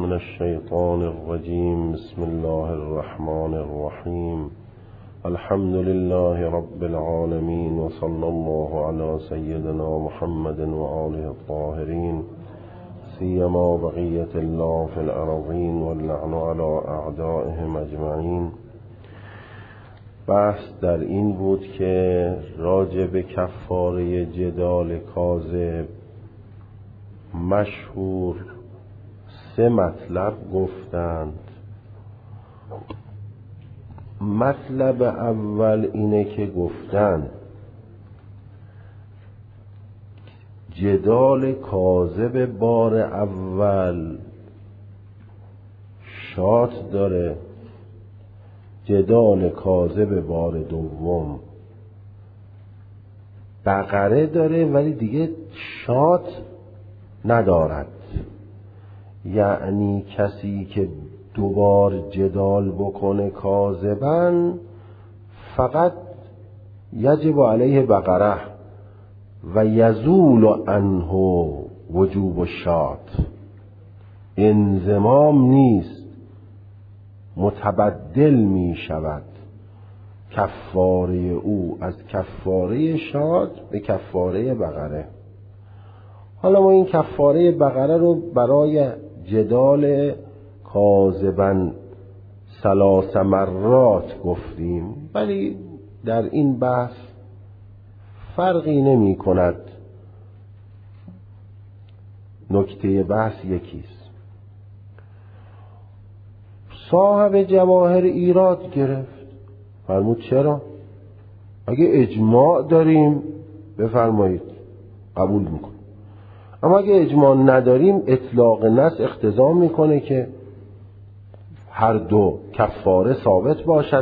من الشيطان الرجيم. بسم الله الرحمن الرحيم. الحمد لله رب العالمين، وصلى الله على سيدنا محمد وآله الطاهرين، سيما بقية الله في الأرضين، واللعن على أعدائهم أجمعين. بحث در این بود که راجع به کفاره جدال کاذب مشهور 3 مطلب گفتند. مطلب اول اینه که گفتند جدال کاذب بار اول شات داره، جدال کاذب بار دوم بقره داره، ولی دیگه شات ندارد. یعنی کسی که 2 بار جدال بکنه کاذباً فقط یجب علیه بقره و یزول عنه وجوب الشات، انضمام نیست، متبدل می شود کفاره او از کفاره شات به کفاره بقره. حالا ما این کفاره بقره رو برای جدال کاذباً 3 مرات گفتیم، ولی در این بحث فرقی نمی کند. نکته بحث یکیست. صاحب جواهر ایراد گرفت، فرمود چرا؟ اگه اجماع داریم بفرمایید قبول میکن، اما اگه اجماع نداریم اطلاق نص اقتضا میکنه که هر 2 کفاره ثابت باشد.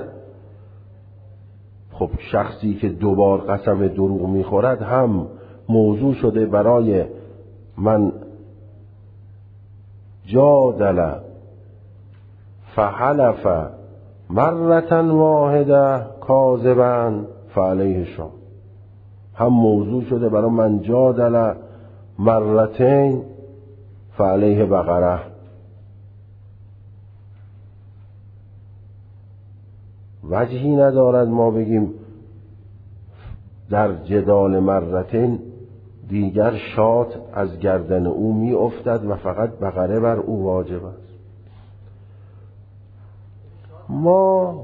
خب شخصی که 2 بار قسم دروغ میخورد هم موضوع شده برای من جادل فحلف مرة واحده کاذبا فعلیه شات، هم موضوع شده برای من جادل مرتين فعليه بقره. وجهی ندارد ما بگیم در جدال مرتين دیگر شات از گردن او می افتد و فقط بقره بر او واجب است. ما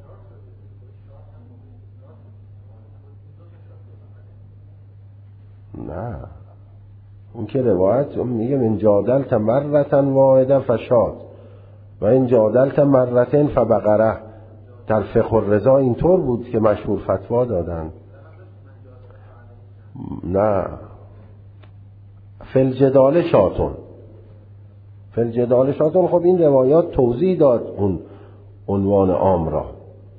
نه، اون که روایت میگه من جادلت مرة واحده فشات و این جادلت مرتين فبقره. در فقه الرضا اینطور بود که مشهور فتوا دادن. نه، فالجدال شاتون، فالجدال شاتون. خب این روایات توضیح داد اون عنوان عام را.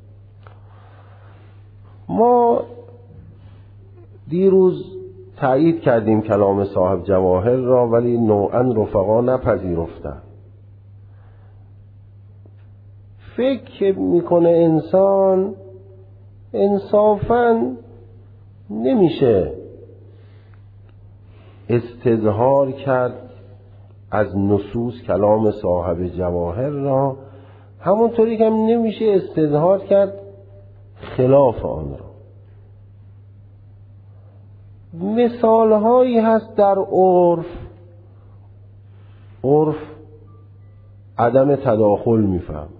ما دیروز تایید کردیم کلام صاحب جواهر را، ولی نوعا رفقا نپذیرفتن. فکر میکنه انسان انصافاً نمیشه استظهار کرد از نصوص کلام صاحب جواهر را، همونطوری که هم نمیشه استظهار کرد خلاف آن را. مثال هایی هست در عرف عدم تداخل میفهم.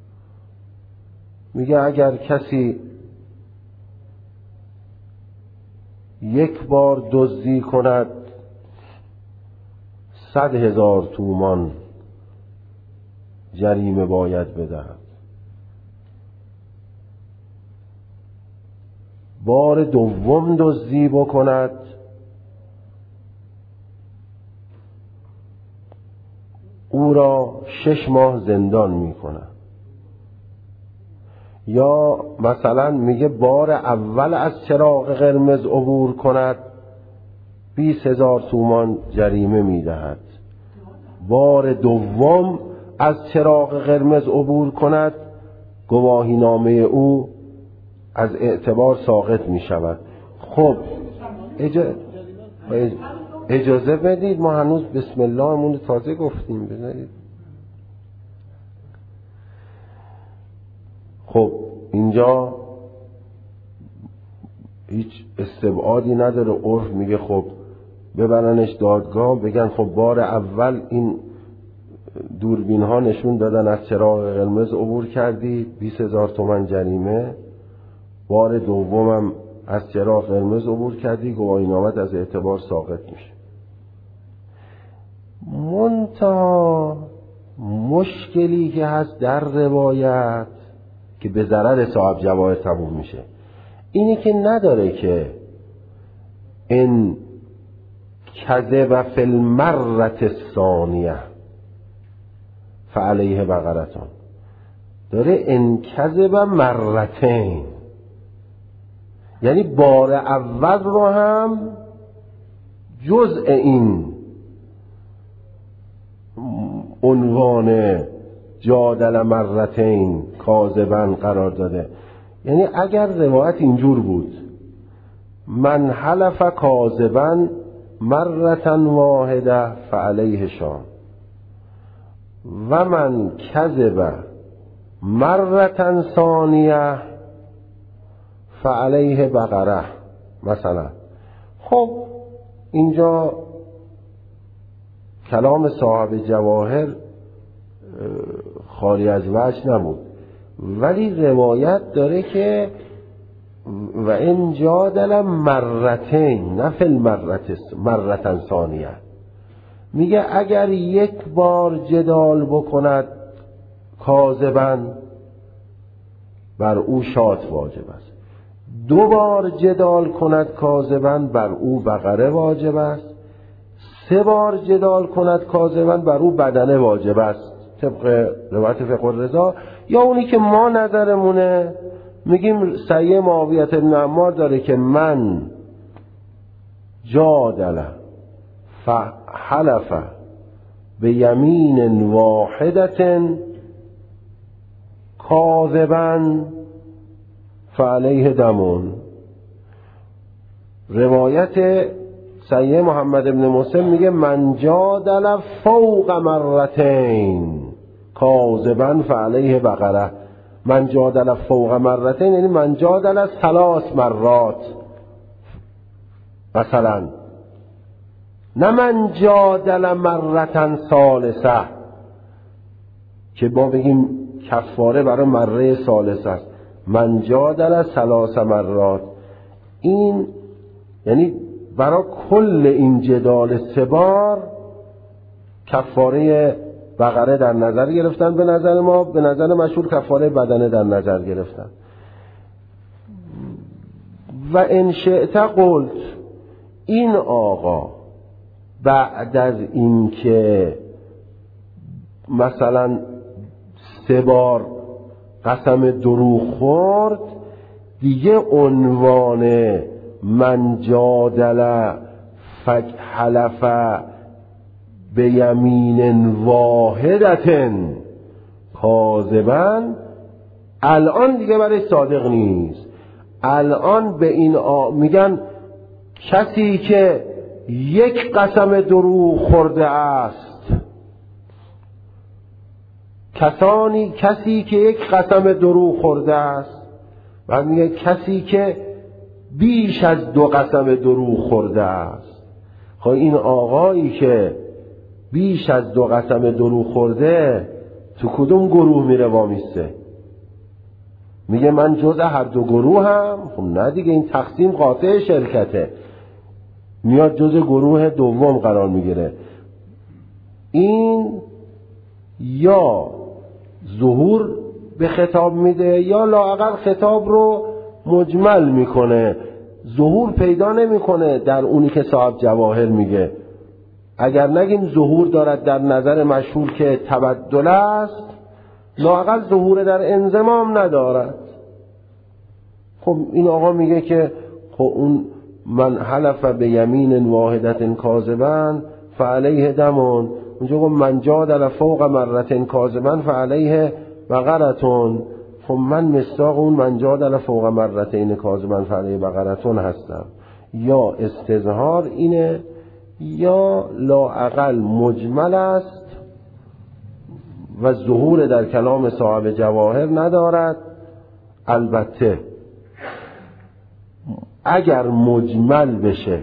میگه اگر کسی 1 بار دزدی کند 100,000 تومان جریمه باید بدهد، بار دوم دزدی بکند او را 6 ماه زندان میکند. یا مثلا میگه بار اول از چراغ قرمز عبور کند 20,000 تومان جریمه میدهد، بار دوم از چراغ قرمز عبور کند گواهی نامه او از اعتبار ساقط می شود. خب اجازه بدید، ما هنوز بسم الله همون تازه گفتیم، بذارید خب اینجا هیچ استبعادی نداره. عرف میگه خب ببرنش دادگاه، بگن خب بار اول این دوربین ها نشون دادن از چراغ قرمز عبور کردی 20,000 تومان جریمه، بار دومم از چراغ قرمز عبور کردی، گواهینامت از اعتبار ساقط میشه. منتها مشکلی که هست در روایت که به ضرر صاحب جواهر تموم میشه اینی که نداره که ان کذب فی المرة الثانیه فعلیه بقرتون، داره ان کذب مرتین، یعنی بار اول رو هم جزء این عنوان جادل مرتین کاذبا قرار داده. یعنی اگر روایت اینجور بود من حلف کاذبا مرتن واحده فعلیه شام و من کذب مرتن ثانیه فعلیه بقره مثلا، خب اینجا کلام صاحب جواهر خالی از وجه نبود، ولی روایت داره که و ان جادل مرتین نه فی مرتن ثانیه، میگه اگر یک بار جدال بکند کاذبا بر او شات واجب است، دو بار جدال کند کاذبا بر او بقره واجب است، سه بار جدال کند کاذبا بر او بدنه واجب است طبق روایت فقه الرضا. یا اونی که ما نظرمونه میگیم سیه معاویه بن عمار داره که من جادل فحلف به یمین واحدت کاذبا فعلیه دمون. روایت سیه محمد بن مسلم میگه من جادل فوق مرتین کاذبا فعلیه بقره. من جادل فوق مرتین یعنی من جادل 3 مرات مثلا، نه من جادل مرتن ثالثه که با بگیم کفاره برای مره ثالثه است. من جادل 3 مرات، این یعنی برای کل این جدال 3 بار کفاره بقره در نظر گرفتن. به نظر ما، به نظر مشهور کفاره بدنه در نظر گرفتن. و ان شئت قلت، این آقا بعد از این که مثلا 3 بار قسم دروغ خورد دیگه عنوان من جادل حلف به یمین واحدت کاذبا الان دیگه برای صادق نیست. الان به این میگن کسی که یک قسم دروغ خورده است، کسی که یک قسم دروغ خورده است، و میگه کسی که بیش از 2 قسم دروغ خورده است. خب این آقایی که بیش از 2 قسم دروغ خورده تو کدوم گروه میره وامیسته؟ میگه من جزء هر 2 گروه هم؟ خب نه دیگه، این تقسیم قاطع شرکته، میاد جزء گروه دوم قرار میگیره. این یا ظهور به خطاب میده یا لااقل خطاب رو مجمل میکنه، ظهور پیدا نمیکنه در اونی که صاحب جواهر میگه. اگر نگیم ظهور دارد در نظر مشهور که تبدل است، لااقل ظهور در انضمام ندارد. خب این آقا میگه که خب اون من حلف به یمین واحدت کاذبا فعلیه دمون، اونجا گفت من جادل فوق مرتين کاذبا فعلیه بقرتون. خب من مصداق اون من جادل فوق مرتين کاذبا فعلیه بقرتون هستم. یا استظهار اینه یا لااقل مجمل است و ظهور در کلام صاحب جواهر ندارد البته اگر مجمل بشه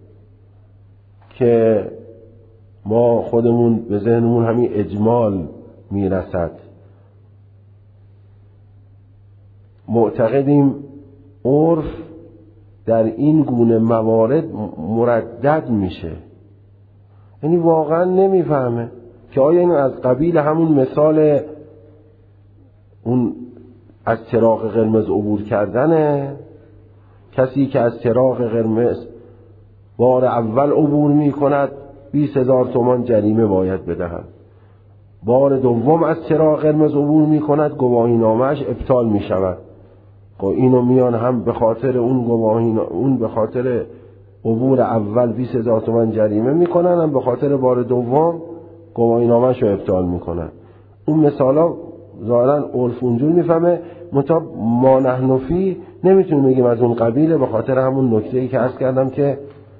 که ما خودمون به ذهنمون همین اجمال میرسد، معتقدیم عرف در این گونه موارد مردد میشه. یعنی واقعا نمیفهمه که آیا این از قبیل همون مثال اون از چراغ قرمز عبور کردنه. کسی که از چراغ قرمز بار اول عبور می کند 20,000 تومان جریمه باید بدهد. بار دوم از چراغ قرمز عبور می کند گواهی نامه‌اش ابطال می شود. خب اینو میان هم به خاطر اون به خاطر عبور اول 20,000 تومان جریمه می کنن، هم به خاطر بار دوم گواهی نامه‌اش رو ابطال می کنن. اون مثالا ظاهرا عرف اونجور میفهمه، ما نحن فی نمیتونیم بگیم از اون قبیله، به خاطر همون نکته‌ای که عرض کردم که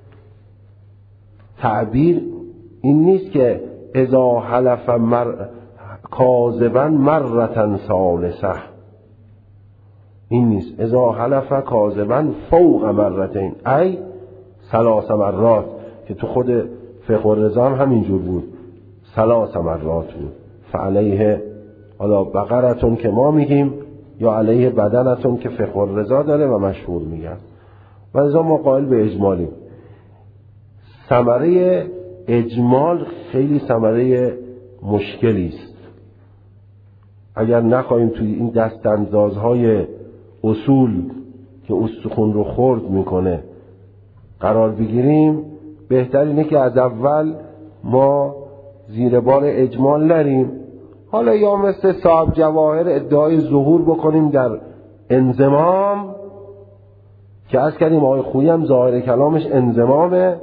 تعبیر این نیست که اذا حلف کاذبا مرة ثالثه، این نیست. اذا حلف کاذبا فوق مرتين ای 3 مرات، که تو خود فقه الرضا هم همینجور بود، 3 مرات بود. فعلیه حالا بقرتون که ما میگیم یا علیه بدنتون که فقه الرضا داره و مشهور میگن، و لذا ما قائل به اجمالیم. ثمره اجمال خیلی ثمره مشکلی است. اگر نخواهیم توی این دستاندازهای اصول که استخون رو خرد میکنه قرار بگیریم، بهتر اینه که از اول ما زیر بار اجمال نریم. حالا یا مثل صاحب جواهر ادعای ظهور بکنیم در انضمام، که از کردیم آقای خویی هم ظاهر کلامش انضمامه،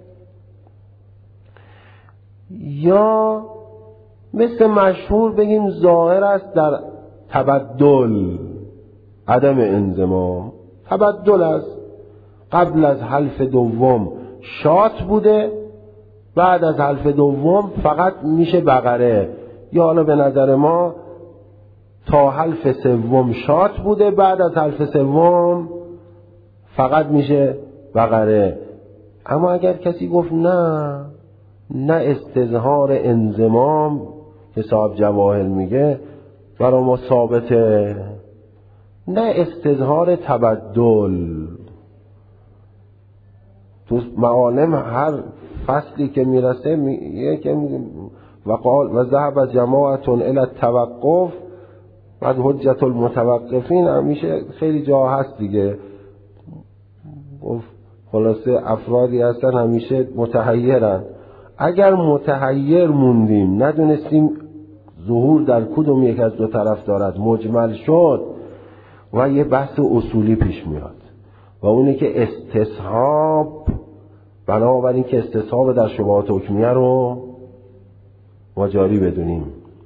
یا مثل مشهور بگیم ظاهر است در تبدل، عدم انضمام. تبدل است، قبل از حلف دوم شات بوده، بعد از حلف دوم فقط میشه بقره، یا حالا به نظر ما تا حلف سوم شات بوده، بعد از حلف سوم فقط میشه بقره. اما اگر کسی گفت نه استظهار انضمام که صاحب جواهر میگه برای ما ثابته، نه استظهار تبدل. تو معالم هر فصلی که میرسه میگه که وقال و ذهب جماعتون الی التوقف بعد حجت المتوقفین، همیشه خیلی جا هست دیگه. خلاصه افرادی هستن همیشه متحیرن. اگر متحیر موندیم، ندونستیم ظهور در کدوم یک از دو طرف دارد، مجمل شد و یه بحث اصولی پیش میاد و اونه که استصحاب، بنابراین که استصحاب در شبهات حکمیه رو ما جاری بدونیم.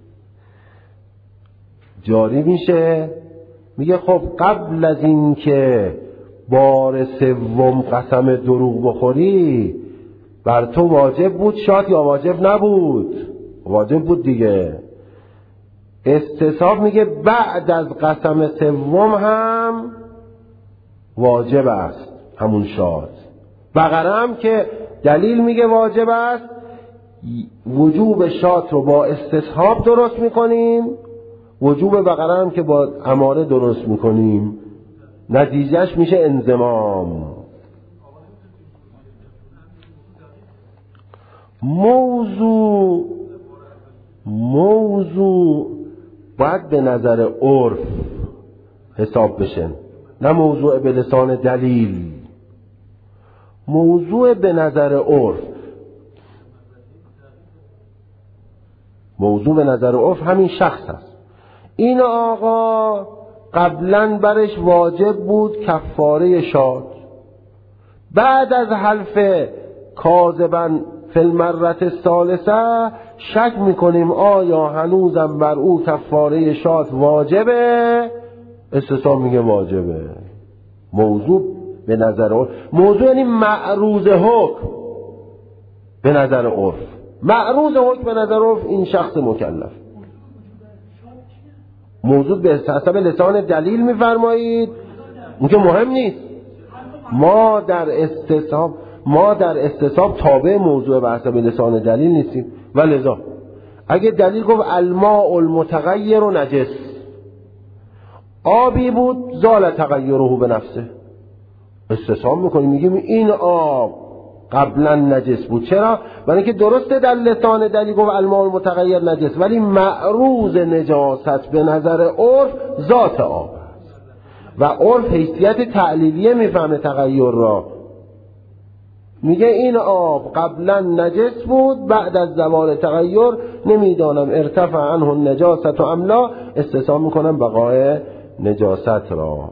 جاری میشه، میگه خب قبل از این که بار سوم قسم دروغ بخوری بر تو واجب بود شات یا واجب نبود؟ واجب بود دیگه. استصحاب میگه بعد از قسم سوم هم واجب است همون شات. بقره هم که دلیل میگه واجب است، وجوب شات رو با استصحاب درست میکنیم، وجوب بقره هم که با اماره درست میکنیم، نتیجهش میشه انضمام. موضوع باید به نظر عرف حساب بشن، نه موضوع به لسان دلیل. موضوع به نظر عرف، موضوع به نظر عرف همین شخص هست. این آقا قبلا برش واجب بود کفاره شاد، بعد از حلف کاذبا فی المرة الثالثه شک میکنیم آیا هنوزم بر او کفاره شاد واجبه؟ استصحاب میگه واجبه. موضوع به نظر عرف، موضوع یعنی معروض حکم به نظر عرف. معروض حکم به نظر عرف این شخص مکلف. موضوع به حسب لسان دلیل میفرمایید، اون که مهم نیست. ما در استصحاب تابع موضوع به حسب لسان دلیل نیستیم. ولذا اگه دلیل گفت الماء المتغیر و نجس، آبی بود زال تغیره به نفسه، استصحاب میکنیم میگیم این آب قبلا نجس بود. چرا؟ برای اینکه درسته در لسان دلیل گفت الماء المتغیر نجس، ولی معروض نجاست به نظر عرف ذات آب است و عرف حیثیت تعلیلیه میفهمه تغییر را. میگه این آب قبلا نجس بود، بعد از زوال تغییر نمیدانم ارتفع عنه النجاست و املا، استصحاب میکنم بقای نجاست را.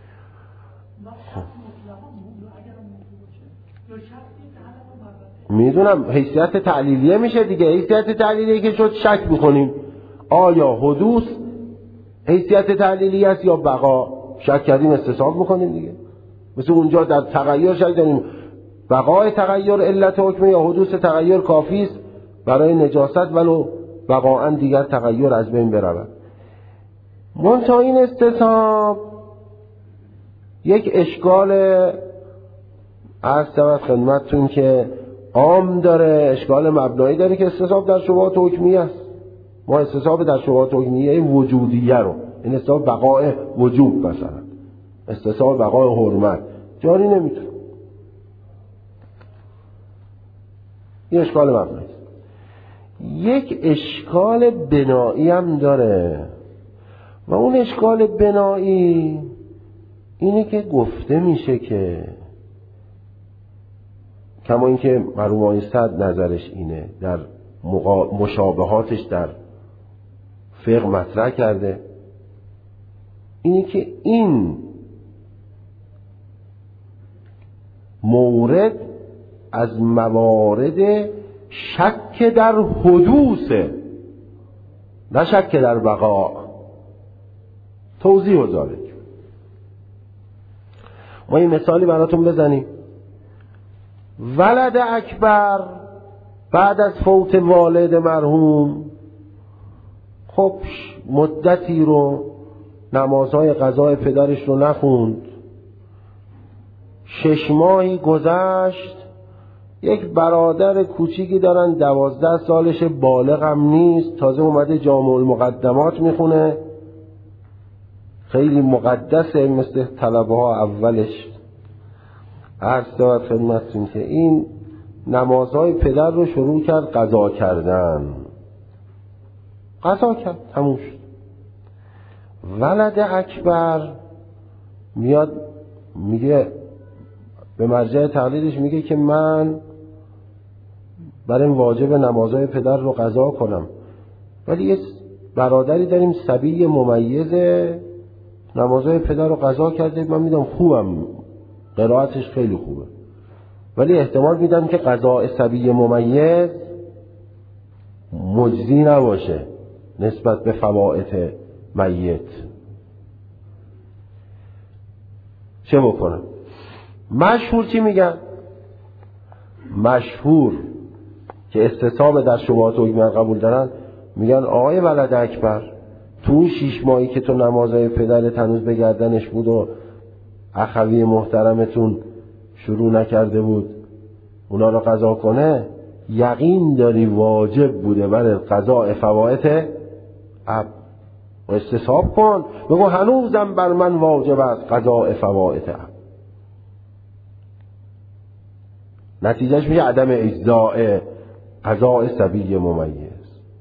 میدونم حیثیت تعلیلیه میشه دیگه. حیثیت تعلیلیه که شد شک میکنیم آیا حدوث حیثیت تعلیلیه است یا بقا، شک کردیم استصحاب میکنیم دیگه. مثل اونجا در تغییر شک داریم بقای تغییر علت حکمه یا حدوث تغییر کافی است برای نجاست ولو بقاءً دیگر تغییر از بین برود. منتها این استصحاب یک اشکال عرض شود خدمتتون که عام داره، اشکال مبنایی داره که استصحاب در شبهات حکمیه است. ما استصحاب در شبهات حکمیه وجودیه رو، این استصحاب بقای وجوب مثلا، استصحاب بقای حرمت جاری نمیتونه. این اشکال مبنایی. یک اشکال بنایی هم داره و اون اشکال بنایی اینه که گفته میشه که کما اینکه مرحوم آقای صد نظرش اینه، در مشابهاتش در فقه مطرح کرده، اینه که این مورد از موارد شک در حدوثه، نه شک در بقا. توضیح و ذالک. ما این مثالی براتون بزنیم. ولد اکبر بعد از فوت والد مرحوم خب مدتی رو نمازهای قضای پدرش رو نخوند، 6 ماهی گذشت، یک برادر کوچیکی دارن 12 سالش، بالغ هم نیست، تازه اومده جامع المقدمات میخونه، خیلی مقدسه مثل طلبه ها اولش. عرض دارد خدمتتون که این نمازهای پدر رو شروع کرد قضا کردن، قضا کرد، تموم شد. ولد اکبر میاد میگه به مرجع تقلیدش، میگه که من برای واجب نمازهای پدر رو قضا کنم، ولی یه برادری داریم صبی ممیزه، نمازهای پدر رو قضا کرده، من میدم خوبم، قرائتش خیلی خوبه، ولی احتمال میدم که قضاء صبی ممیز مجزی نباشه نسبت به فوائد میت. چه بکنم؟ مشهور چی میگن؟ مشهور که استصحاب در شبهات حکمیه قبول دارن میگن آقای ولد اکبر، تو اون 6 ماهی که تو نمازهای پدرت هنوز به گردنش بود و اخوی محترمتون شروع نکرده بود اونا رو قضا کنه، یقین داری واجب بوده برای قضاء فوائد اب، و استصحاب کن بگو هنوزم بر من واجب است قضاء فوائد اب. نتیجهش میشه عدم اجزاء قضاء صبی ممیز.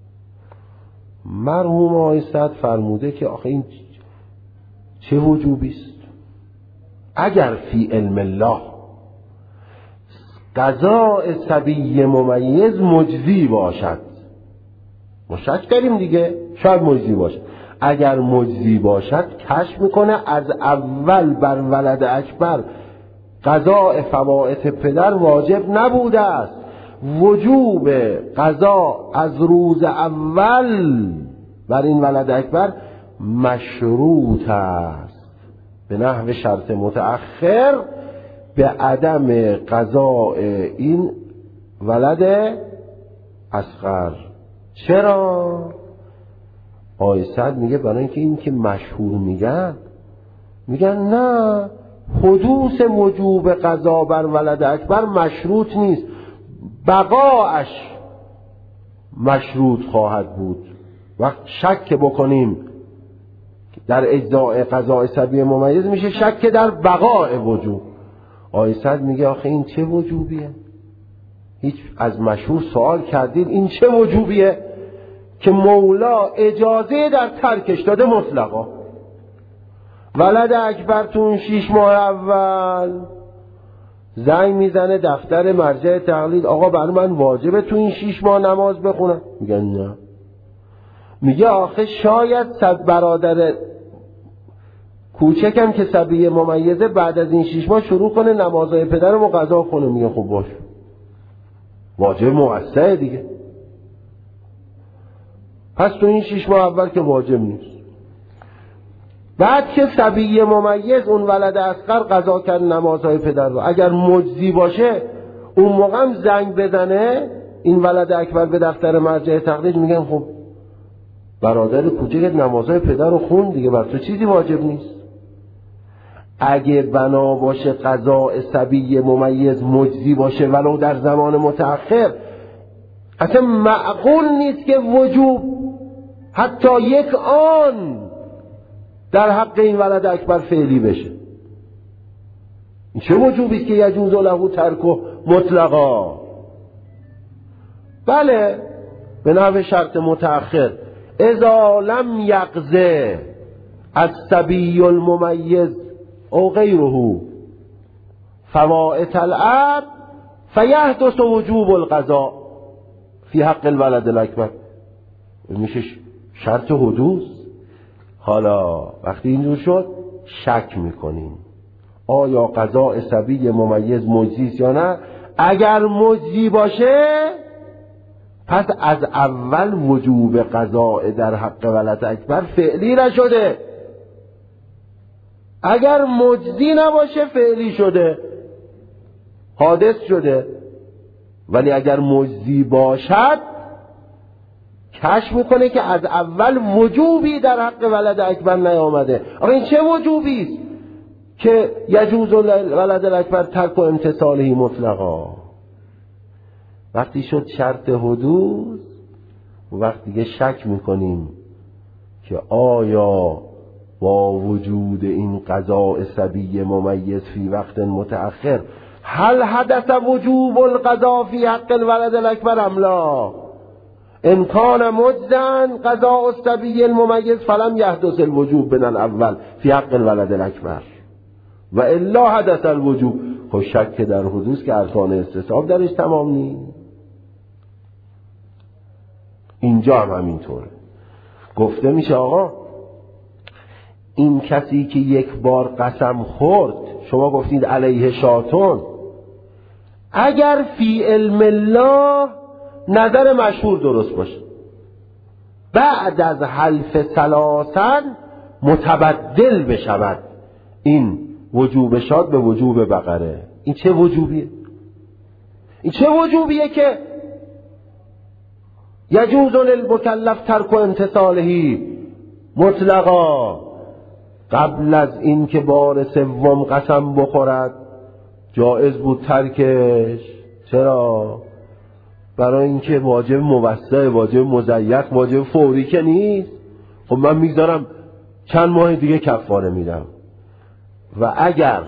مرحوم آقای صد فرموده که آخه این چه وجوبی است؟ اگر فی علم الله قضاء صبی ممیز مجزی باشد، ما شک داریم دیگه، شاید مجزی باشد، اگر مجزی باشد کشف میکنه از اول بر ولد اکبر قضاء فوائد پدر واجب نبوده است، وجوب قضا از روز اول بر این ولد اکبر مشروط است به نحو شرط متأخر به عدم قضاء این ولد اصغر. چرا؟ آقای سعد میگه برای اینکه این که مشهور میگن نه، حدوث وجوب قضا بر ولد اکبر مشروط نیست، بقاش مشروط خواهد بود. وقت شک بکنیم در اجزاء قضاء صبی ممیز میشه شک در بقاء وجوب. آقای سعد میگه آخه این چه وجوبیه؟ هیچ از مشهور سوال کردید این چه وجوبیه که مولا اجازه در ترکش داده مطلقا؟ ولد اکبر تو اون 6 ماه اول زنگ میزنه دفتر مرجع تقلید، آقا برای من واجبه تو این 6 ماه نماز بخونم؟ میگن نه. میگه آخه شاید برادر کوچکم که صبی ممیزه بعد از این 6 ماه شروع کنه نمازهای پدرمو قضا کنه. میگه خب باش، واجب موسعه دیگه، پس تو این 6 ماه اول که واجب نیست. بعد که صبی ممیز اون ولد اصغر قضا کرد نمازهای پدر رو، اگر مجزی باشه اون موقع هم زنگ بزنه این ولد اکبر به دفتر مرجع تقلید، میگن خب برادر کوچکت نمازهای پدر رو خون دیگه، بر تو چیزی واجب نیست. اگه بنا باشه قضاء صبی ممیز مجزی باشه ولو در زمان متأخر، اصلا معقول نیست که وجوب حتی یک آن در حق این ولد اکبر فعلی بشه. این چه وجوبیست که یجوز له ترک مطلقا؟ بله، به نحو شرط متأخر اذا لم یقضه الصبی الممیز او غیره فوائت الاب فیحدث وجوب القضاء فی حق الولد الاکبر. میشه شرط حدوث. حالا وقتی اینجور شد شک میکنیم آیا قضاء صبی ممیز مجزی است یا نه. اگر مجزی باشه پس از اول وجوب قضاء در حق ولد اکبر فعلی نشده، اگر مجزی نباشه فعلی شده، حادث شده. ولی اگر مجزی باشد کشف میکنه که از اول وجوبی در حق ولد اکبر نیامده. آقا این چه وجوبی است که یجوز ولد الاکبر ترک و امتثاله مطلقا؟ وقتی شد شرط حدوث وقتی دیگه شک میکنیم که آیا با وجود این قضاء صبی ممیز فی وقت متأخر هل حدث وجوب القضاء فی حق الولد الاکبر ام لا؟ امکان مجزن قضاء الصبی الممیز فلم یحدث الوجوب من الاول فی حق الولد الاکبر و الا حدث الوجوب. خب شک در حدوث که ارکان استصحاب درش تمام نیست. اینجا هم همینطوره. گفته میشه آقا این کسی که یک بار قسم خورد، شما گفتید علیه شاتون، اگر فی علم الله نظر مشهور درست باشه بعد از حلف ثلاثا متبدل بشود این وجوب شاد به وجوب بقره. این چه وجوبیه؟ این چه وجوبیه که یجوز للمکلف ترک امتثاله مطلقا؟ قبل از این که بار سوم قسم بخورد جایز بود ترکش. چرا؟ برای اینکه واجب موسع، واجب مضیق، واجب فوری که نیست. خب من میگذارم چند ماه دیگه کفاره میدم. و اگر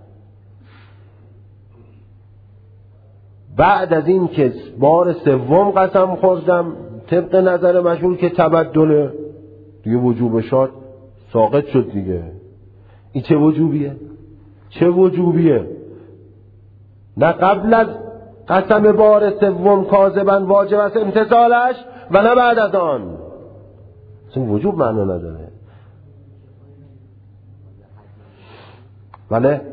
بعد از این که بار سوم قسم خوردم طبق نظر مشهور که تبدله دیگه وجوب شاد ساقط شد دیگه. این چه وجوبیه؟ چه وجوبیه؟ نه قبل از قسم بار سوم کاذبا واجب است امتثالش و نه بعد از آن. این وجوب معنا نداره. بله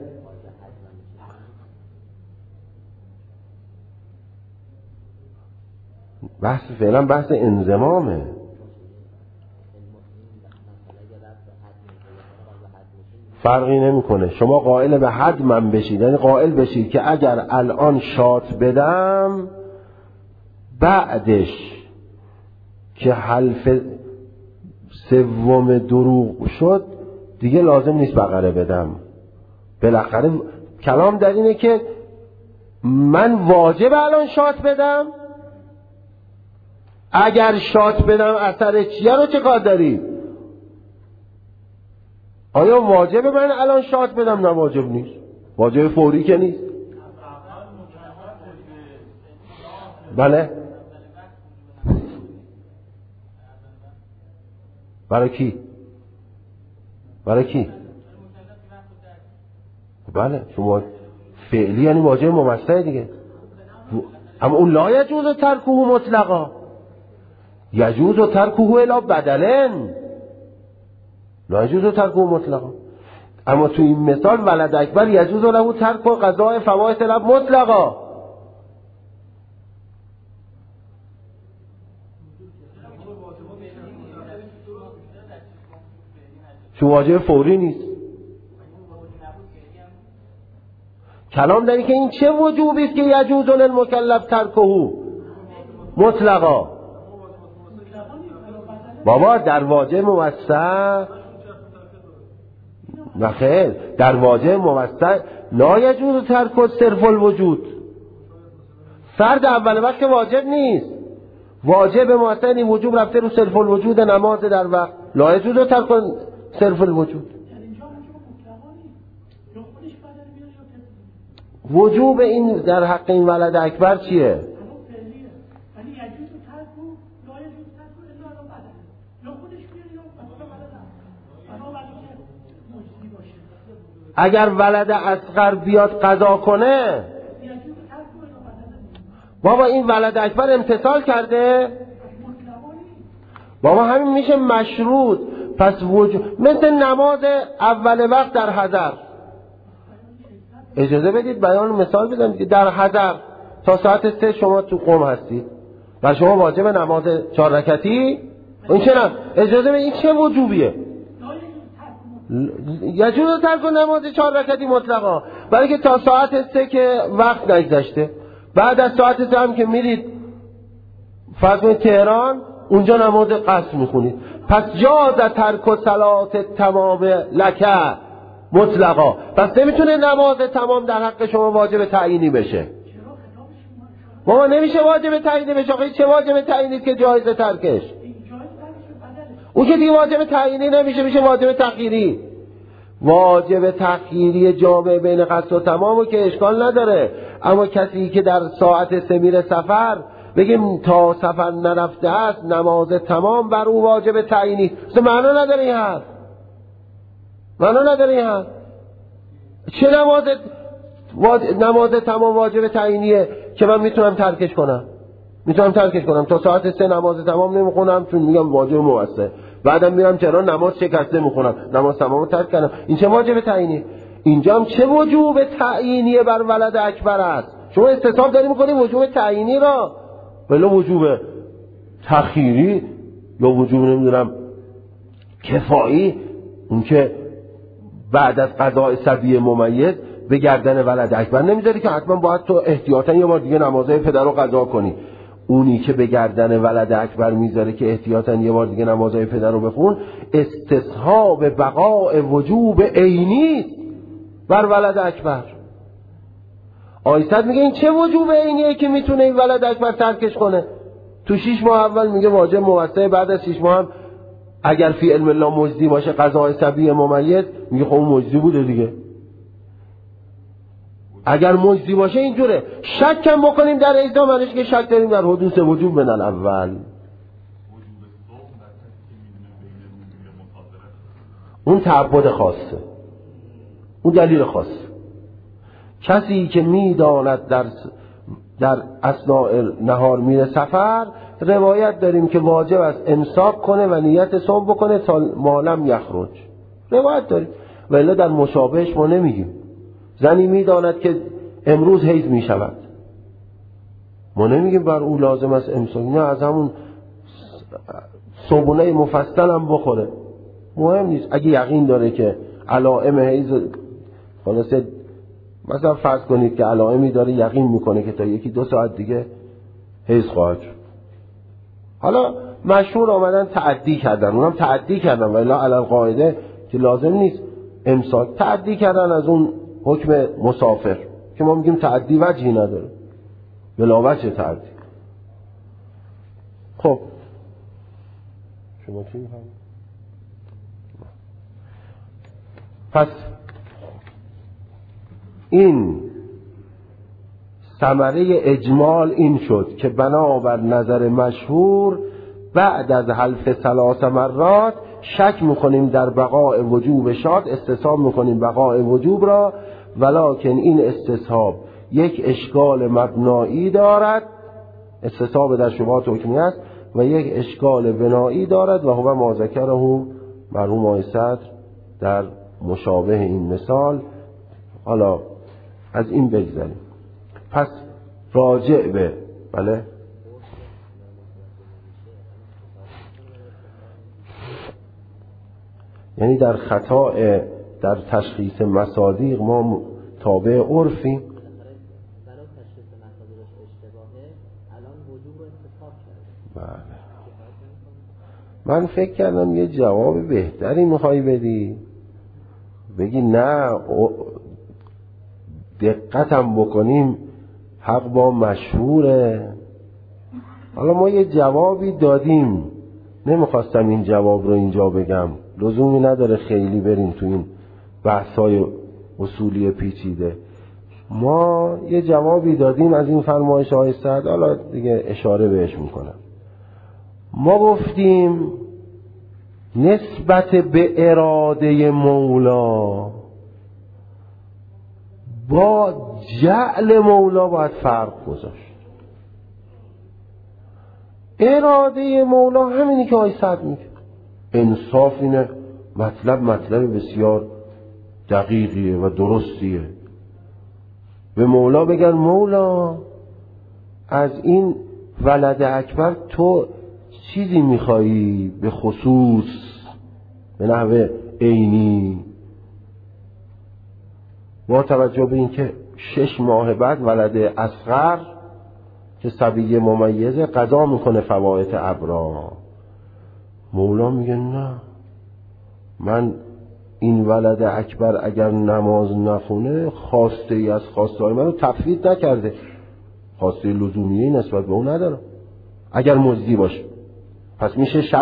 بحث فعلا بحث انضمامه. فرقی نمیکنه. شما قائل به حد من بشید، یعنی قائل بشید که اگر الان شات بدم بعدش که حلف سوم دروغ شد دیگه لازم نیست بقره بدم. بالاخره کلام در اینه که من واجب الان شات بدم؟ اگر شات بدم اثر چیه رو چه کار داری؟ آیا واجب من الان شات بدم؟ نه واجب نیست، واجب فوری که نیست. بله برای کی؟ برای کی؟ بله شما فعلی یعنی واجب ممثل دیگه. اما اون لا یجوز ترکه مطلقا، یجوز ترکه الی بدلن، لا یجوز ترکه مطلقا. اما تو این مثال ولد اکبر یجوز له ترک قضاء فوائد لب مطلقا. چون واجب فوری نیست. کلام داری که این چه وجوبی است که یجوز للمکلف ترکه مطلقا. بابا در واجب موسع نخیر، در واجب موسع لا یجوز ترک صرف الوجود. فرد اول وقت که واجب نیست، واجب موسع این وجوب رفته رو صرف الوجود نماز در وقت، لا یجوز ترک صرف الوجود. وجوب این در حق این ولد اکبر چیه؟ اگر ولد اصغر بیاد قضا کنه، بابا این ولد اکبر امتثال کرده، بابا همین میشه مشروط. پس وجوب مثل نماز اول وقت در حضر. اجازه بدید بیان مثال بزنم که در حضر تا ساعت 3 شما تو قم هستید و شما واجب نماز 4 رکعتی، این چه نه؟ اجازه بدید این چه وجوبیه؟ یجوز ترک نماز 4 رکعتی مطلقا، برای که تا ساعت 3 که وقت نگذشته. بعد از ساعت 3 هم که میرید فرض کنید تهران، اونجا نماز قصر میخونید. پس جاز ترک صلات تمام لکه مطلقا. پس نمیتونه نماز تمام در حق شما واجب تعیینی بشه. بابا نمیشه واجب تعیینی بشه. آخه چه واجب تعیینی که جایز ترکش؟ اون که دیگه واجب تعیینی نمیشه، میشه واجب تخییری. واجب تخییری جامع بین قصر و تمامو که اشکال نداره. اما کسی که در ساعت 3 میره سفر، بگیم تا سفر نرفته است نماز تمام بر او واجب تعیینی، معنا نداره این حرف. معنا نداره این حرف. چه نماز تمام واجب تعیینیه که من میتونم ترکش کنم؟ میتونم ترکش کنم تا ساعت 3 نماز تمام نمیخونم چون میگم واجب موثق، بعدم میرم تهران نماز شکسته میخونم، نماز تمامو ترک کردم. این چه واجب تعیینی؟ اینجا هم چه وجوب تعیینیه بر ولد اکبر است؟ شما استصحاب داری میکنی وجوب تعیینی را، ولی وجوب تخییری یا وجوب نمیدونم کفایی، اون که بعد از قضاء صبی ممیز به گردن ولد اکبر نمیذاری که حتما باید تو احتیاطا یه بار دیگه نمازهای پدر رو قضا کنی. اونی که به گردن ولد اکبر میذاره که احتیاطا یه بار دیگه نمازهای پدر رو بخون، استصحاب بقاء وجوب عینی بر ولد اکبر. آیسد میگه این چه وجوب عینیه که میتونه این ولد اکبر ترکش کنه؟ تو 6 ماه اول میگه واجب موسع، بعد از 6 ماه هم اگر فی علم الله مجزی باشه قضاء صبی ممیز، میگه خب اون مجزی بوده دیگه. اگر مجزی باشه اینجوره. شک هم بکنیم در اجزا، معنیش که شک داریم در حدوث وجوب من الاول. اون تعبد خاصه، اون دلیل خاصه. کسی که میداند در اثناء نهار میره سفر، روایت داریم که واجب است امساک کنه و نیت صوم بکنه تا مالم یخرج. روایت داریم. ولی در مشابهش ما نمیگیم. زنی میداند که امروز حیض میشود، ما نمیگیم بر او لازم است امساک، نه از همون صبونه مفصل هم بخوره، مهم نیست. اگه یقین داره که علائم حیض، خلاصه مثلا فرض کنید که علائمی داره یقین میکنه که تا 1-2 ساعت دیگه حیض خواهد شد، حالا مشهور آمدن تعدی کردن، اونم تعدی کردن ولی علی القاعده که لازم نیست امساک، تعدی کردن از اون حکم مسافر که ما میگیم تعدی وجهی نداره، بلا وجه تعدی. خب شما چی می‌فهمید؟ پس این ثمره اجمال این شد که بنابر نظر مشهور بعد از حلف 3 مرات شک میکنیم در بقاء وجوب شاد، استصحاب میکنیم بقاء وجوب را، ولکن این استصحاب یک اشکال مبنایی دارد، استصحاب در شبهات حکمی است و یک اشکال بنایی دارد و هو ما ذکره مرحوم آقای صدر در مشابه این مثال. حالا از این بگذاریم. پس راجع به بله یعنی در خطا در تشخیص مصادیق ما تابع عرفیم. من فکر کردم یه جواب بهتری میخوای بدی، بگی نه دقتم بکنیم حق با مشهوره. حالا ما یه جوابی دادیم، نمیخواستم این جواب رو اینجا بگم، لزومی نداره خیلی بریم تو این بحثای اصولی پیچیده. ما یه جوابی دادیم از این فرمایش های سعد، حالا دیگه اشاره بهش میکنم. ما گفتیم نسبت به اراده مولا با جعل مولا باید فرق گذاشت. اراده مولا همینی که آقای سعد میگه، انصاف اینه، مطلب بسیار دقیقیه و درستیه. به مولا بگن مولا از این ولد اکبر تو چیزی میخوایی به خصوص به نحو عینی، با توجه به اینکه 6 ماه بعد ولد اصغر که صبی ممیزه قضا میکنه فوائد ابرا. مولا میگه نه، من این ولد اکبر اگر نماز نخونه خواسته ای از خواسته های من رو تفویض نکرده، خواسته لزومیه نسبت به اون نداره اگر مجزی باشه. پس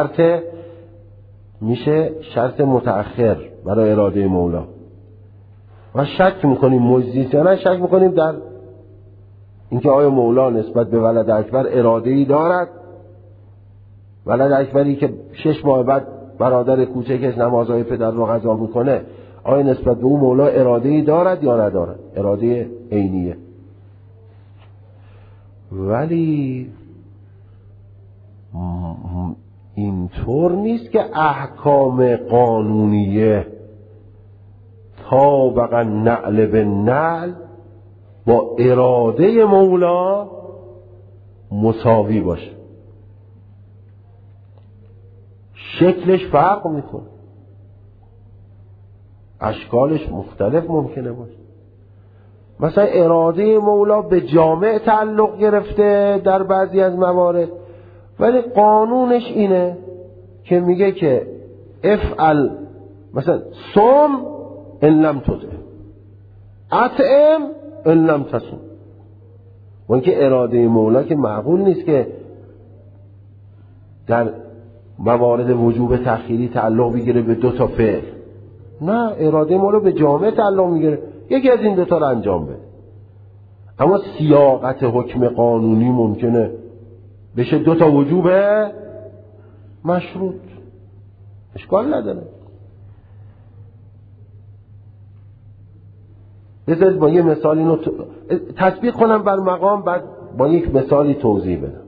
میشه شرط متأخر برای اراده مولا. و شک میکنیم مجزی یا نه، شک میکنیم در اینکه آیا مولا نسبت به ولد اکبر اراده ای دارد، ولد اکبری که 6 ماه بعد برادر کوچکش نمازهای پدر رو قضا میکنه، آیا نسبت به اون مولا اراده ای دارد یا ندارد؟ اراده عینیه. ولی اینطور نیست که احکام قانونیه طابق النعل بالنعل با اراده مولا مساوی باشه. شکلش فرق میکنه، اشکالش مختلف ممکنه باشه. مثلا اراده مولا به جامع تعلق گرفته در بعضی از موارد، ولی قانونش اینه که میگه که افعل مثلا صوم ان لم تطعم، اطعم ان لم تصوم. و اینکه اراده مولا که معقول نیست که در موارد وجوب تأخیری تعلق بگیره به 2 تا فعل. نه، اراده مولا به جامع تعلق میگیره، یکی از این 2 تا رو انجام بده. اما سیاقت حکم قانونی ممکنه بشه 2 تا وجوب مشروط، اشکال نداره. بذارید با یه مثال اینو تطبیق کنم بر مقام، بعد با یک مثالی توضیح بدم.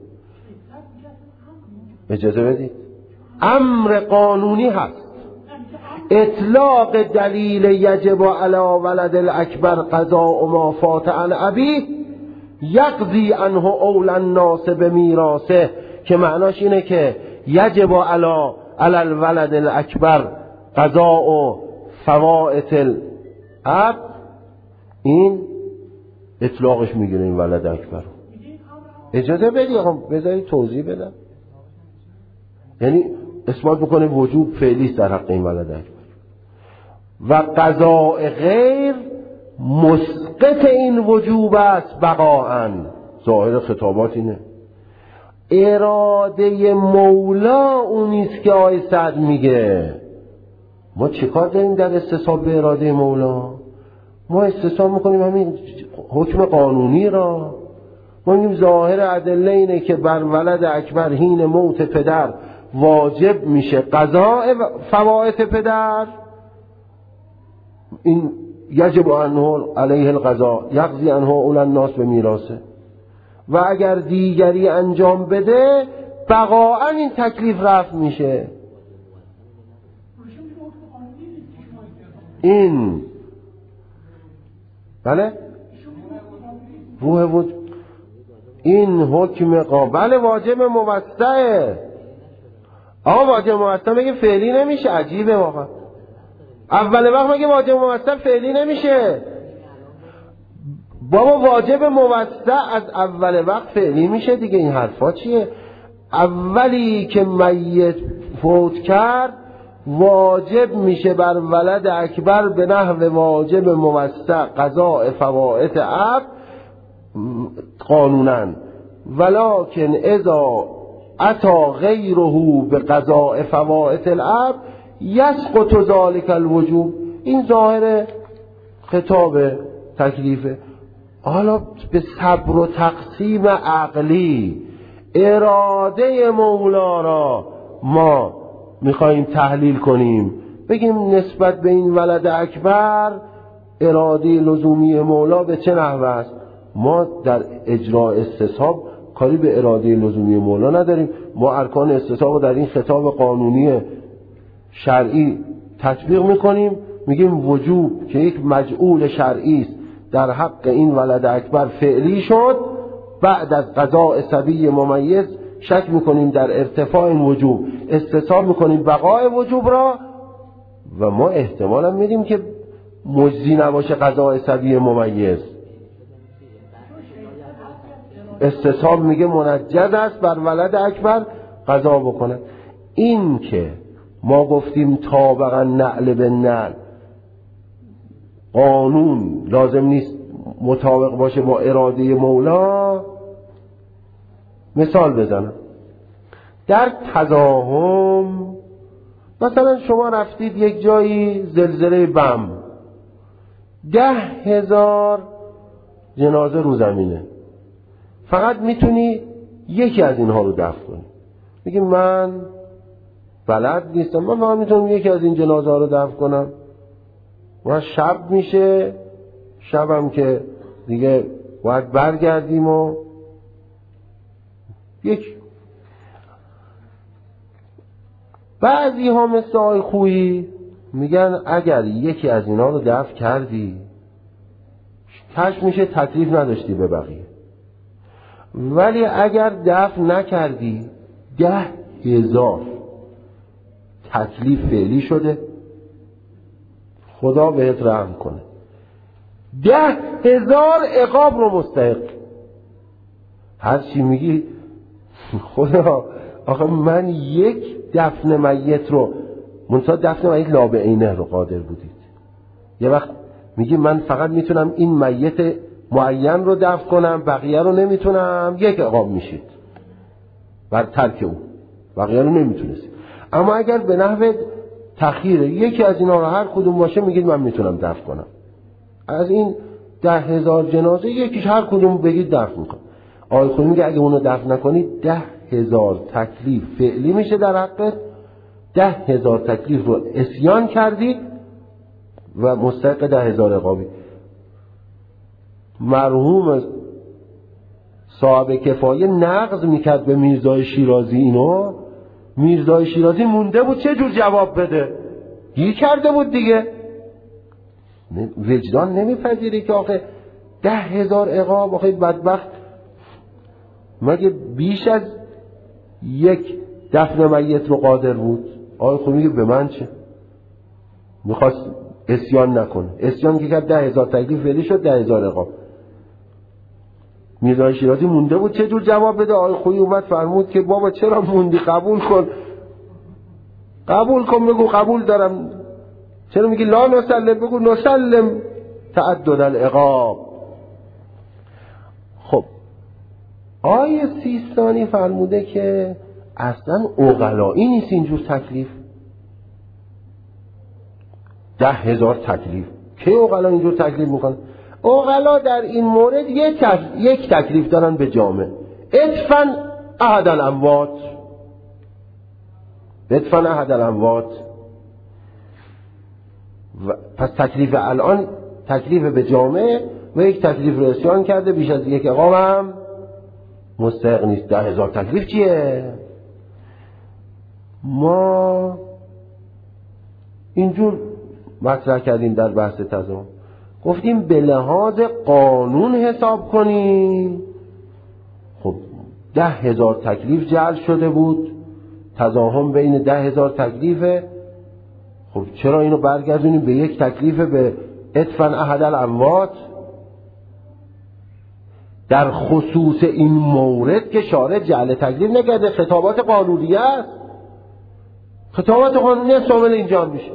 اجازه بدید. امر قانونی هست، اطلاق دلیل یجب علی ولد الاکبر قضاء ما فات عن ابیه یقضی عنه اول الناس بمیراثه، که معناش اینه که یجب علی الولد الاکبر قضاء فوائد الاب، این اطلاقش میگیره این ولد اکبر. اجازه بدید بذارید توضیح بدم. یعنی اثبات میکنه وجوب فعلی است در حق این ولد اکبر. و قضاء غیر مسقط این وجوب است بقاءً. ظاهر خطابات اینه. اراده مولا اونیست که آیه سعد میگه. ما چه کار داریم در استصحاب به اراده مولا؟ ما استصحاب میکنیم همین حکم قانونی را. ما میگیم ظاهر ادله اینه که بر ولد اکبر حین موت پدر واجب میشه قضاء فوائد پدر، این یجب عنه علیه القضاء یقضی عنه اول الناس به میراثه. و اگر دیگری انجام بده بقاءً این تکلیف رفع میشه. این بله روح بود این حکم بله واجب موسعه. آقا واجب موسع مگه فعلی نمیشه؟ عجیبه واقعا. اول وقت مگه واجب موسع فعلی نمیشه؟ بابا واجب موسع از اول وقت فعلی میشه دیگه. این حرفا چیه؟ اولی که میت فوت کرد واجب میشه بر ولد اکبر به نحو واجب موسع قضاء فوائد اب قانونا، ولکن اذا اتی غیره به قضاء فوائد الاب یسقط ذلک الوجوب. این ظاهر خطاب تکلیفه. حالا به صبر و تقسیم عقلی اراده مولا را ما میخواییم تحلیل کنیم، بگیم نسبت به این ولد اکبر اراده لزومی مولا به چه نحو است. ما در اجراء استصحاب کاری به اراده لزومی مولا نداریم. ما ارکان استصحاب رو در این خطاب قانونی شرعی تطبیق میکنیم، میگیم وجوب که یک مجعول شرعی است در حق این ولد اکبر فعلی شد، بعد از قضاء صبی ممیز شک میکنیم در ارتفاع این وجوب، استصحاب میکنیم بقای وجوب را، و ما احتمالا میدیم که مجزی نباشه قضاء صبی ممیز. استصحاب میگه منجز است بر ولد اکبر قضا بکنه. این که ما گفتیم طابقا نعل به نعل قانون لازم نیست مطابق باشه با اراده مولا. مثال بزنم. در تزاحم مثلا شما رفتید یک جایی زلزله بم، 10,000 جنازه رو زمینه، فقط میتونی یکی از اینها رو دفن کنی. میگی من بلد نیستم، من فقط میتونم یکی از این جنازه ها رو دفن کنم. و شب میشه، شبم که دیگه باید برگردیم و بعضی ها مثل آی خویی میگن اگر یکی از اینا رو دفن کردی کشف میشه تکلیف نداشتی به بقیه، ولی اگر دفن نکردی 10,000 تکلیف فعلی شده، خدا بهت رحم کنه، 10,000 عقاب رو مستحق. هر چی میگی خدا آخه من یک دفن میت رو منتها دفن میت لا به عینه رو قادر بودید، یه وقت میگی من فقط میتونم این میت معین رو دفن کنم بقیه رو نمیتونم، یک عقاب میشید بر ترک اون، بقیه رو نمیتونستید. اما اگر به نحو تخییر یکی از اینا رو هر کدوم باشه میگید من میتونم دفن کنم، از این 10,000 جنازه یکیش هر کدوم بگید دفن میکنم. آقای خویی میگه اگه اونو دفن نکنید 10,000 تکلیف فعلی میشه در حقت، 10,000 تکلیف رو عصیان کردید و مستحق 10,000 عقابی. مرحوم صاحب کفایه نقض میکرد به میرزای شیرازی اینو، میرزای شیرازی مونده بود چه جور جواب بده، گیر کرده بود دیگه. وجدان نمیپذیری که آخه 10,000 عقاب، آخه بدبخت مگه بیش از یک دفن میت رو قادر بود؟ آقای خویی میگه به من چه، میخواست عصیان نکنه، عصیان که کرد 10,000 تکلیف فعلی شد، 10,000 عقاب. میرزای شیرازی مونده بود چه جور جواب بده. آقای خویی اومد فرمود که بابا چرا موندی، قبول کن قبول کن، بگو قبول دارم. چرا میگی لا نسلم؟ بگو نسلم تعدد العقاب. خب آیه سیستانی فرموده که اصلا عقلایی نیست اینجور تکلیف. 10,000 تکلیف. کی عقلا اینجور تکلیف میکنن؟ عقلا در این مورد یک تکلیف دارن به جامع. ادفن احد الاموات، ادفن احد الاموات. پس تکلیف الان تکلیف به جامع و یک تکلیف رو اسیان کرده، بیش از یک عقاب هم مستحق نیست. 10,000 تکلیف چیه؟ ما اینجور مطرح کردیم در بحث تضامن، گفتیم به لحاظ قانون حساب کنیم. خب 10,000 تکلیف جعل شده بود، تضاهم بین 10,000 تکلیفه. خب چرا اینو برگردونیم به یک تکلیف به ادفن احد الاموات؟ در خصوص این مورد که شارع جعل تکلیف نکرده، خطابات قانونی است، خطابات قانونی شامل اینجا میشه.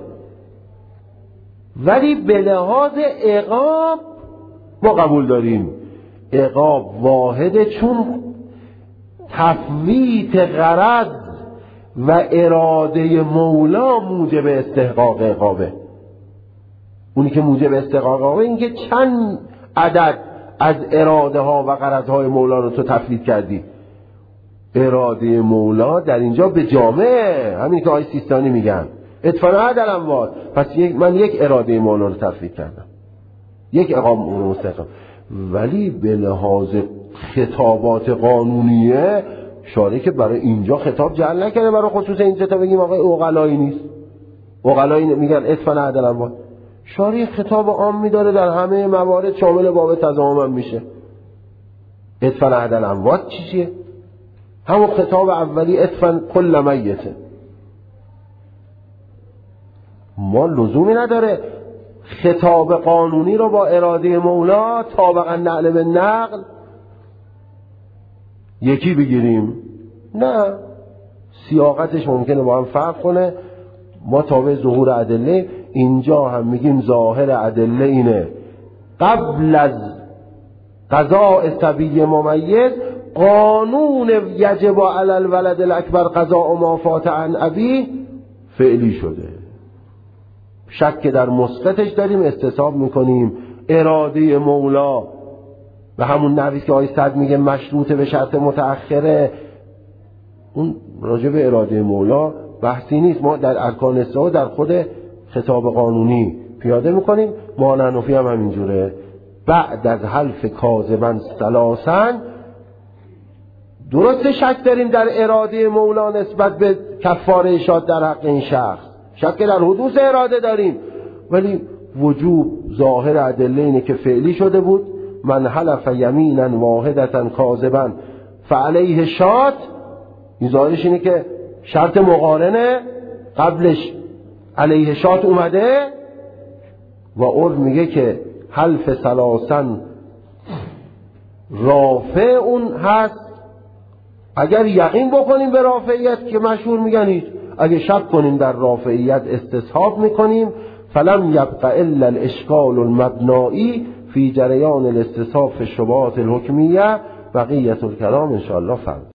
ولی به لحاظ عقاب ما قبول داریم عقاب واحده، چون تفویت غرض و اراده مولا موجب استحقاق عقابه. اونی که موجب استحقاق عقابه این که چند عدد از اراده ها و غرض های مولا رو تو تفویت کردی. اراده مولا در اینجا به جامعه، همین که آیه سیستانی میگن ادفن احد الاموات. پس من یک اراده مولا رو تفویت کردم، یک عقاب مستحق. ولی به لحاظ خطابات قانونیه شارع که برای اینجا خطاب جعل نکرده، برای خصوص اینجا تا بگیم آقای عقلایی نیست. عقلایی میگن ادفن احد الاموات. شارع خطاب عام میداره در همه موارد، شامل باب تضامن هم میشه. ادفن احد الاموات چیه؟ همون خطاب اولی ادفن کل میته. ما لزومی نداره خطاب قانونی رو با اراده مولا طابقا نقل به نقل یکی بگیریم. نه، سیاقتش ممکنه با هم فرق کنه. ما تابع ظهور ادله اینجا هم میگیم ظاهر ادله اینه قبل از قضاء صبی ممیز قانون یجب علی الولد الاکبر قضاء ما فات عن ابیه فعلی شده. شک در مسقطش داریم، استصحاب میکنیم اراده مولا و همون نویس که آیه 100 میگه مشروطه به شرط متأخره. اون راجع به اراده مولا بحثی نیست. ما در ارکان استثناء در خود خطاب قانونی پیاده میکنیم. ما نحنفی هم همینجوره. بعد از حلف کاذبا ثلاثا درست شک داریم در اراده مولا نسبت به کفاره اشاد در حق این شخص، شک در حدوث اراده داریم، ولی وجوب ظاهر ادله اینه که فعلی شده بود. من حلف یمینا واحدتا کاذبا فعلیه شات، این ظاهرش اینه که شرط مقارنه قبلش علیه شات اومده و عرف میگه که حلف ثلاثا رافع اون هست. اگر یقین بکنیم به رافعیت که مشهور میگن، اگه شک کنیم در رافعیت استصحاب میکنیم. فلم یبق الا الاشکال المبنایی فی جریان الاستصحاب فی الشبهات الحکمیه. بقیت الکلام انشاءالله فرد.